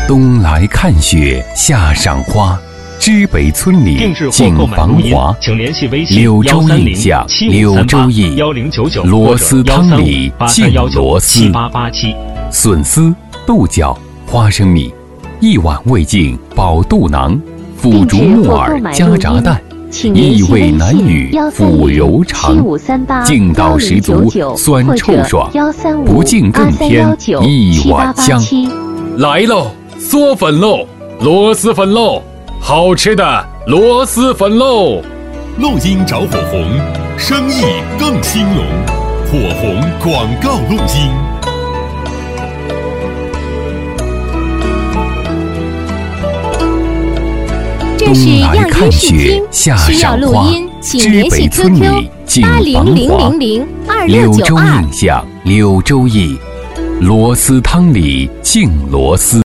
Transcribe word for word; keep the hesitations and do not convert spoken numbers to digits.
冬来看雪，夏赏花。知北村里景繁华，柳州印象柳州意，螺丝汤里净螺丝。笋丝、豆角、花生米，一碗味尽饱肚囊。腐竹木耳加炸蛋，意味男女腐柔肠。劲道十足，酸臭爽，不劲更添一碗香。来喽，嗦粉喽，螺蛳粉喽！好吃的螺蛳粉喽！ 录音找火红，生意更兴隆。火红广告录音。 这是样音试听，需要录音，请联系 Q Q 八零零零零二六九二。 柳州印象，柳州意，螺丝汤里净螺丝。